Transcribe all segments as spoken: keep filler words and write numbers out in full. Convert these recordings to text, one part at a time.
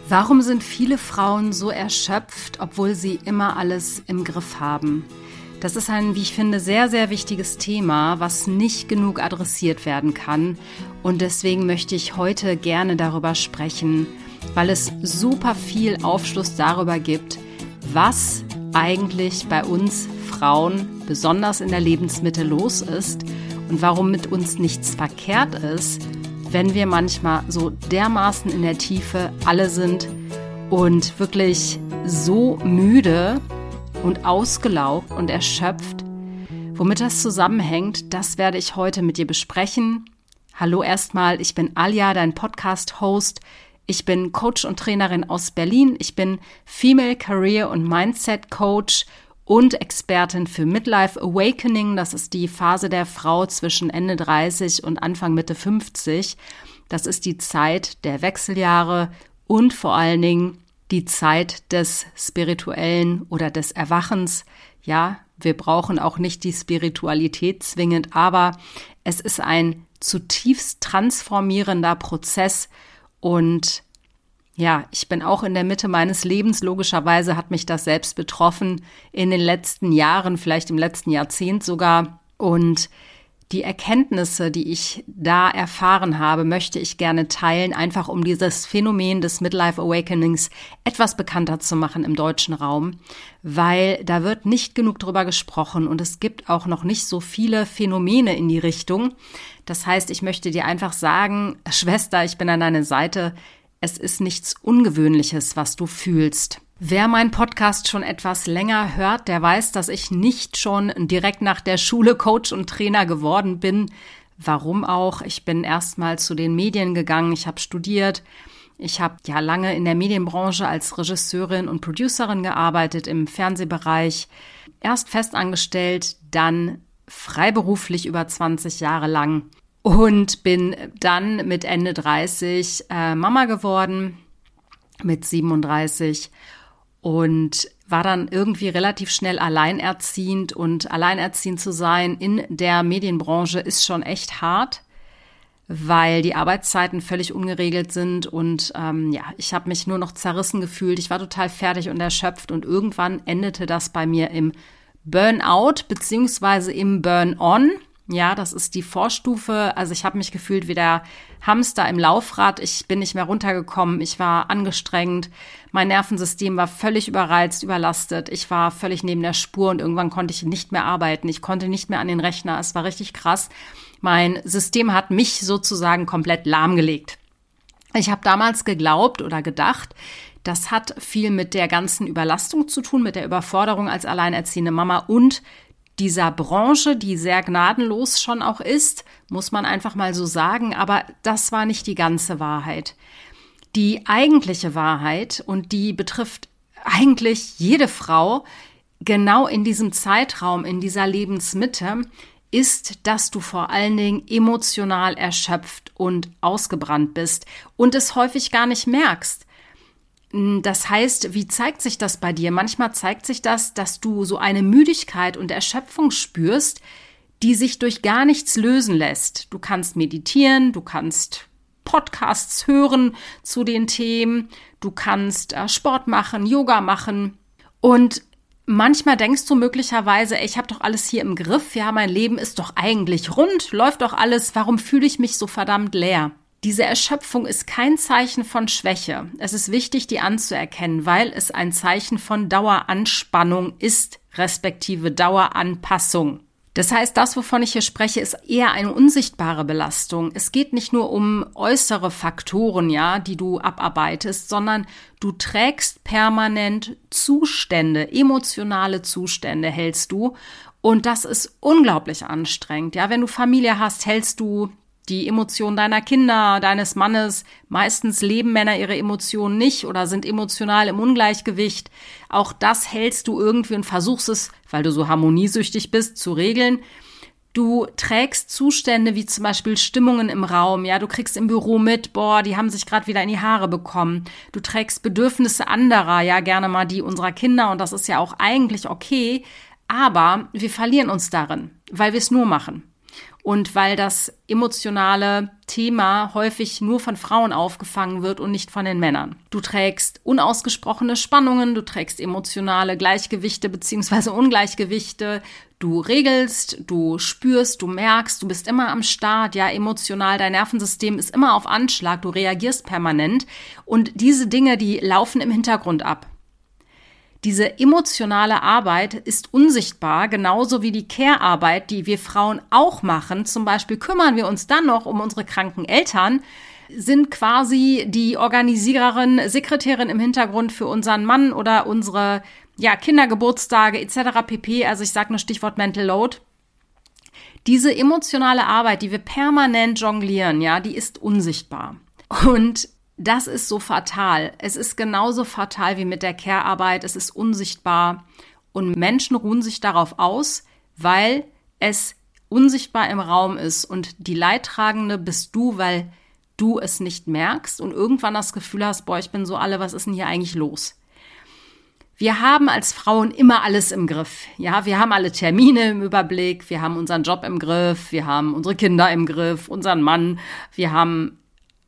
Warum sind viele Frauen so erschöpft, obwohl sie immer alles im Griff haben? Das ist ein, wie ich finde, sehr, sehr wichtiges Thema, was nicht genug adressiert werden kann. Und deswegen möchte ich heute gerne darüber sprechen, weil es super viel Aufschluss darüber gibt, was eigentlich bei uns Frauen, besonders in der Lebensmitte, los ist und warum mit uns nichts verkehrt ist, wenn wir manchmal so dermaßen in der Tiefe alle sind und wirklich so müde und ausgelaugt und erschöpft. Womit das zusammenhängt, das werde ich heute mit dir besprechen. Hallo erstmal, ich bin Alia, dein Podcast-Host. Ich bin Coach und Trainerin aus Berlin. Ich bin Female Career und Mindset Coach und Expertin für Midlife Awakening. Das ist die Phase der Frau zwischen Ende dreißig und Anfang Mitte fünfzig. Das ist die Zeit der Wechseljahre und vor allen Dingen die Zeit des Spirituellen oder des Erwachens. Ja, wir brauchen auch nicht die Spiritualität zwingend, aber es ist ein zutiefst transformierender Prozess. Und ja, ich bin auch in der Mitte meines Lebens. Logischerweise hat mich das selbst betroffen in den letzten Jahren, vielleicht im letzten Jahrzehnt sogar. Und die Erkenntnisse, die ich da erfahren habe, möchte ich gerne teilen, einfach um dieses Phänomen des Midlife Awakenings etwas bekannter zu machen im deutschen Raum, weil da wird nicht genug drüber gesprochen und es gibt auch noch nicht so viele Phänomene in die Richtung. Das heißt, ich möchte dir einfach sagen, Schwester, ich bin an deiner Seite. Es ist nichts Ungewöhnliches, was du fühlst. Wer meinen Podcast schon etwas länger hört, der weiß, dass ich nicht schon direkt nach der Schule Coach und Trainer geworden bin. Warum auch? Ich bin erstmal zu den Medien gegangen, ich habe studiert. Ich habe ja lange in der Medienbranche als Regisseurin und Producerin gearbeitet, im Fernsehbereich. Erst festangestellt, dann freiberuflich über zwanzig Jahre lang. Und bin dann mit Ende dreißig äh, Mama geworden, mit siebenunddreißig. Und war dann irgendwie relativ schnell alleinerziehend. Und alleinerziehend zu sein in der Medienbranche ist schon echt hart, weil die Arbeitszeiten völlig ungeregelt sind. Und ähm, ja, ich habe mich nur noch zerrissen gefühlt. Ich war total fertig und erschöpft. Und irgendwann endete das bei mir im Burnout beziehungsweise im Burn-on. Ja, das ist die Vorstufe. Also ich habe mich gefühlt wie der Hamster im Laufrad. Ich bin nicht mehr runtergekommen. Ich war angestrengt. Mein Nervensystem war völlig überreizt, überlastet. Ich war völlig neben der Spur und irgendwann konnte ich nicht mehr arbeiten. Ich konnte nicht mehr an den Rechner. Es war richtig krass. Mein System hat mich sozusagen komplett lahmgelegt. Ich habe damals geglaubt oder gedacht, das hat viel mit der ganzen Überlastung zu tun, mit der Überforderung als alleinerziehende Mama und dieser Branche, die sehr gnadenlos schon auch ist, muss man einfach mal so sagen, aber das war nicht die ganze Wahrheit. Die eigentliche Wahrheit, und die betrifft eigentlich jede Frau, genau in diesem Zeitraum, in dieser Lebensmitte, ist, dass du vor allen Dingen emotional erschöpft und ausgebrannt bist und es häufig gar nicht merkst. Das heißt, wie zeigt sich das bei dir? Manchmal zeigt sich das, dass du so eine Müdigkeit und Erschöpfung spürst, die sich durch gar nichts lösen lässt. Du kannst meditieren, du kannst Podcasts hören zu den Themen, du kannst äh, Sport machen, Yoga machen und manchmal denkst du möglicherweise, ey, ich habe doch alles hier im Griff, ja, mein Leben ist doch eigentlich rund, läuft doch alles, warum fühle ich mich so verdammt leer? Diese Erschöpfung ist kein Zeichen von Schwäche. Es ist wichtig, die anzuerkennen, weil es ein Zeichen von Daueranspannung ist, respektive Daueranpassung. Das heißt, das, wovon ich hier spreche, ist eher eine unsichtbare Belastung. Es geht nicht nur um äußere Faktoren, ja, die du abarbeitest, sondern du trägst permanent Zustände, emotionale Zustände hältst du. Und das ist unglaublich anstrengend. Ja, wenn du Familie hast, hältst du die Emotionen deiner Kinder, deines Mannes. Meistens leben Männer ihre Emotionen nicht oder sind emotional im Ungleichgewicht. Auch das hältst du irgendwie und versuchst es, weil du so harmoniesüchtig bist, zu regeln. Du trägst Zustände wie zum Beispiel Stimmungen im Raum. Ja, du kriegst im Büro mit, boah, die haben sich gerade wieder in die Haare bekommen. Du trägst Bedürfnisse anderer, ja, gerne mal die unserer Kinder. Und das ist ja auch eigentlich okay. Aber wir verlieren uns darin, weil wir es nur machen. und weil das emotionale Thema häufig nur von Frauen aufgefangen wird und nicht von den Männern. Du trägst unausgesprochene Spannungen, du trägst emotionale Gleichgewichte bzw. Ungleichgewichte, du regelst, du spürst, du merkst, du bist immer am Start, ja, emotional, dein Nervensystem ist immer auf Anschlag, du reagierst permanent und diese Dinge, die laufen im Hintergrund ab. Diese emotionale Arbeit ist unsichtbar, genauso wie die Care-Arbeit, die wir Frauen auch machen. Zum Beispiel kümmern wir uns dann noch um unsere kranken Eltern, sind quasi die Organisiererin, Sekretärin im Hintergrund für unseren Mann oder unsere ja, Kindergeburtstage et cetera pp. Also ich sage nur Stichwort Mental Load. Diese emotionale Arbeit, die wir permanent jonglieren, ja, die ist unsichtbar. Und das ist so fatal. Es ist genauso fatal wie mit der Care-Arbeit. Es ist unsichtbar. Und Menschen ruhen sich darauf aus, weil es unsichtbar im Raum ist. Und die Leidtragende bist du, weil du es nicht merkst und irgendwann das Gefühl hast, boah, ich bin so alle, was ist denn hier eigentlich los? Wir haben als Frauen immer alles im Griff. Ja, wir haben alle Termine im Überblick, wir haben unseren Job im Griff, wir haben unsere Kinder im Griff, unseren Mann, wir haben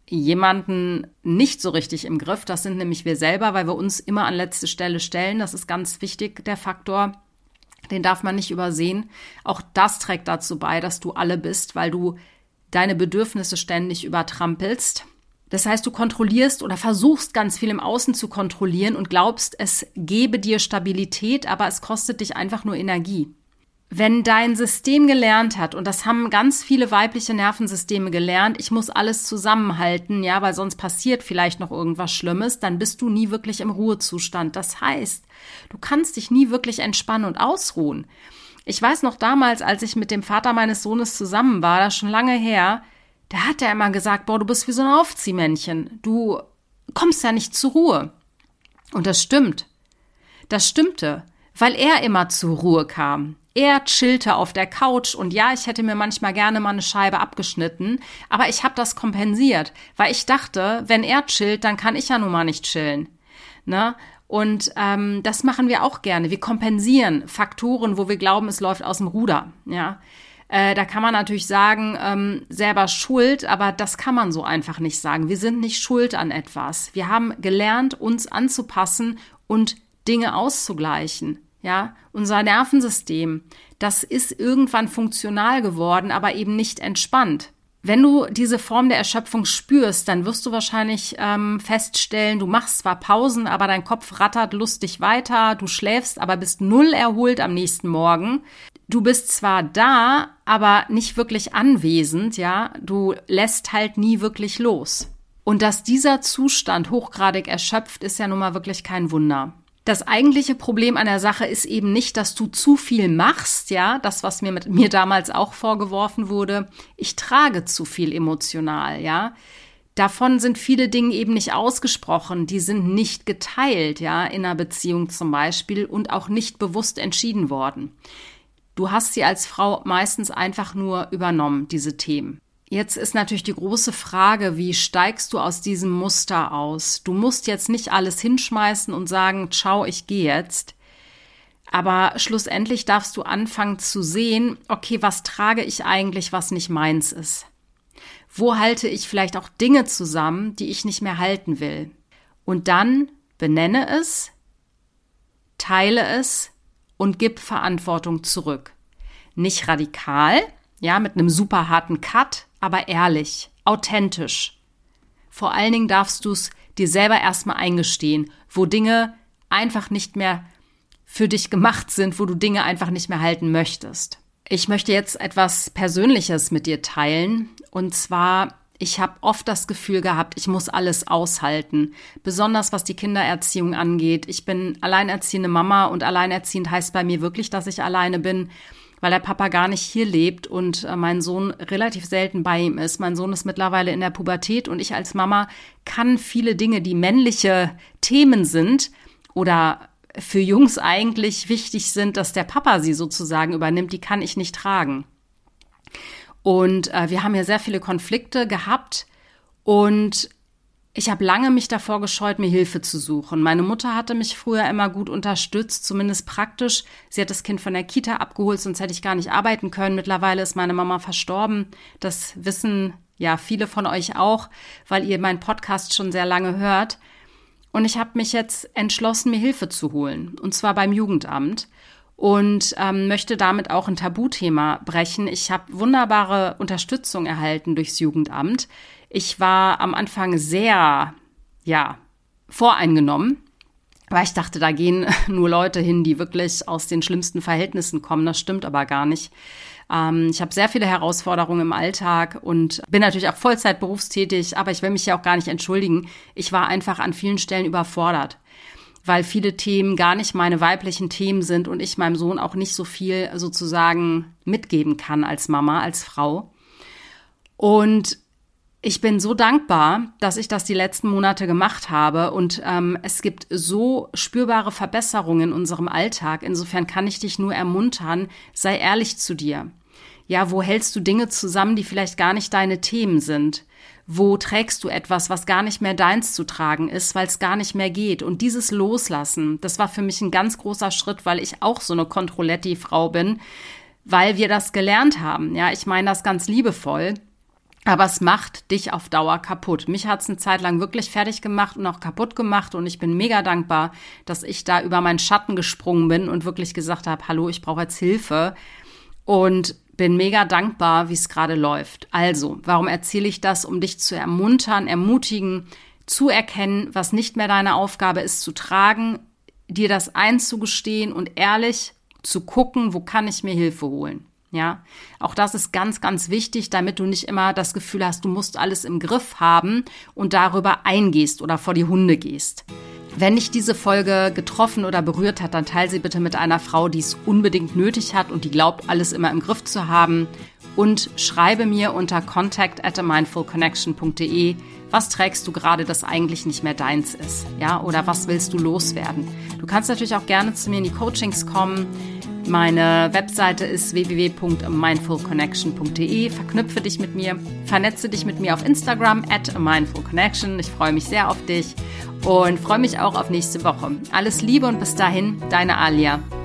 jemanden nicht so richtig im Griff. Das sind nämlich wir selber, weil wir uns immer an letzte Stelle stellen. Das ist ganz wichtig, der Faktor. Den darf man nicht übersehen. Auch das trägt dazu bei, dass du alle bist, weil du deine Bedürfnisse ständig übertrampelst. Das heißt, du kontrollierst oder versuchst ganz viel im Außen zu kontrollieren und glaubst, es gebe dir Stabilität, aber es kostet dich einfach nur Energie. Wenn dein System gelernt hat, und das haben ganz viele weibliche Nervensysteme gelernt, ich muss alles zusammenhalten, ja, weil sonst passiert vielleicht noch irgendwas Schlimmes, dann bist du nie wirklich im Ruhezustand. Das heißt, du kannst dich nie wirklich entspannen und ausruhen. Ich weiß noch damals, als ich mit dem Vater meines Sohnes zusammen war, das ist schon lange her, da hat er immer gesagt, boah, du bist wie so ein Aufziehmännchen, du kommst ja nicht zur Ruhe. Und das stimmt. Das stimmte, weil er immer zur Ruhe kam. Er chillte auf der Couch und ja, ich hätte mir manchmal gerne mal eine Scheibe abgeschnitten, aber ich habe das kompensiert, weil ich dachte, wenn er chillt, dann kann ich ja nun mal nicht chillen. Ne? Und ähm, das machen wir auch gerne. Wir kompensieren Faktoren, wo wir glauben, es läuft aus dem Ruder. Ja, äh, da kann man natürlich sagen, ähm, selber schuld, aber das kann man so einfach nicht sagen. Wir sind nicht schuld an etwas. Wir haben gelernt, uns anzupassen und Dinge auszugleichen. Ja, unser Nervensystem, das ist irgendwann funktional geworden, aber eben nicht entspannt. Wenn du diese Form der Erschöpfung spürst, dann wirst du wahrscheinlich ähm, feststellen, du machst zwar Pausen, aber dein Kopf rattert lustig weiter, du schläfst, aber bist null erholt am nächsten Morgen. Du bist zwar da, aber nicht wirklich anwesend, ja, du lässt halt nie wirklich los. Und dass dieser Zustand hochgradig erschöpft, ist ja nun mal wirklich kein Wunder. Das eigentliche Problem an der Sache ist eben nicht, dass du zu viel machst, ja, das, was mir mit mir damals auch vorgeworfen wurde. Ich trage zu viel emotional, ja. Davon sind viele Dinge eben nicht ausgesprochen, die sind nicht geteilt, ja, in einer Beziehung zum Beispiel und auch nicht bewusst entschieden worden. Du hast sie als Frau meistens einfach nur übernommen, diese Themen. Jetzt ist natürlich die große Frage, wie steigst du aus diesem Muster aus? Du musst jetzt nicht alles hinschmeißen und sagen, ciao, ich gehe jetzt. Aber schlussendlich darfst du anfangen zu sehen, okay, was trage ich eigentlich, was nicht meins ist? Wo halte ich vielleicht auch Dinge zusammen, die ich nicht mehr halten will? Und dann benenne es, teile es und gib Verantwortung zurück. Nicht radikal, ja, mit einem super harten Cut, aber ehrlich, authentisch. Vor allen Dingen darfst du es dir selber erstmal eingestehen, wo Dinge einfach nicht mehr für dich gemacht sind, wo du Dinge einfach nicht mehr halten möchtest. Ich möchte jetzt etwas Persönliches mit dir teilen. Und zwar, ich habe oft das Gefühl gehabt, ich muss alles aushalten. Besonders was die Kindererziehung angeht. Ich bin alleinerziehende Mama und alleinerziehend heißt bei mir wirklich, dass ich alleine bin, weil der Papa gar nicht hier lebt und äh, mein Sohn relativ selten bei ihm ist. Mein Sohn ist mittlerweile in der Pubertät und ich als Mama kann viele Dinge, die männliche Themen sind oder für Jungs eigentlich wichtig sind, dass der Papa sie sozusagen übernimmt, die kann ich nicht tragen. Und äh, wir haben ja sehr viele Konflikte gehabt und Ich habe lange mich davor gescheut, mir Hilfe zu suchen. Meine Mutter hatte mich früher immer gut unterstützt, zumindest praktisch. Sie hat das Kind von der Kita abgeholt, sonst hätte ich gar nicht arbeiten können. Mittlerweile ist meine Mama verstorben. Das wissen ja viele von euch auch, weil ihr meinen Podcast schon sehr lange hört. Und ich habe mich jetzt entschlossen, mir Hilfe zu holen, und zwar beim Jugendamt. Und ähm, möchte damit auch ein Tabuthema brechen. Ich habe wunderbare Unterstützung erhalten durchs Jugendamt. Ich war am Anfang sehr, ja, voreingenommen, weil ich dachte, da gehen nur Leute hin, die wirklich aus den schlimmsten Verhältnissen kommen. Das stimmt aber gar nicht. Ähm, ich habe sehr viele Herausforderungen im Alltag und bin natürlich auch Vollzeit berufstätig, aber ich will mich ja auch gar nicht entschuldigen. Ich war einfach an vielen Stellen überfordert, weil viele Themen gar nicht meine weiblichen Themen sind und ich meinem Sohn auch nicht so viel sozusagen mitgeben kann als Mama, als Frau. Und ich bin so dankbar, dass ich das die letzten Monate gemacht habe und ähm, es gibt so spürbare Verbesserungen in unserem Alltag. Insofern kann ich dich nur ermuntern, sei ehrlich zu dir. Ja, wo hältst du Dinge zusammen, die vielleicht gar nicht deine Themen sind? Wo trägst du etwas, was gar nicht mehr deins zu tragen ist, weil es gar nicht mehr geht? Und dieses Loslassen, das war für mich ein ganz großer Schritt, weil ich auch so eine Controletti-Frau bin, weil wir das gelernt haben. Ja, ich meine das ganz liebevoll. Aber es macht dich auf Dauer kaputt. Mich hat es eine Zeit lang wirklich fertig gemacht und auch kaputt gemacht. Und ich bin mega dankbar, dass ich da über meinen Schatten gesprungen bin und wirklich gesagt habe, hallo, ich brauche jetzt Hilfe. Und bin mega dankbar, wie es gerade läuft. Also, warum erzähle ich das? Um dich zu ermuntern, ermutigen, zu erkennen, was nicht mehr deine Aufgabe ist, zu tragen, dir das einzugestehen und ehrlich zu gucken, wo kann ich mir Hilfe holen. Ja, auch das ist ganz, ganz wichtig, damit du nicht immer das Gefühl hast, du musst alles im Griff haben und darüber eingehst oder vor die Hunde gehst. Wenn dich diese Folge getroffen oder berührt hat, dann teile sie bitte mit einer Frau, die es unbedingt nötig hat und die glaubt, alles immer im Griff zu haben. Und schreibe mir unter contact at a mindful connection punkt de, was trägst du gerade, das eigentlich nicht mehr deins ist, ja, oder was willst du loswerden? Du kannst natürlich auch gerne zu mir in die Coachings kommen. Meine Webseite ist w w w punkt a mindful connection punkt de. Verknüpfe dich mit mir, vernetze dich mit mir auf Instagram at a mindful connection. Ich freue mich sehr auf dich und freue mich auch auf nächste Woche. Alles Liebe und bis dahin, deine Alia.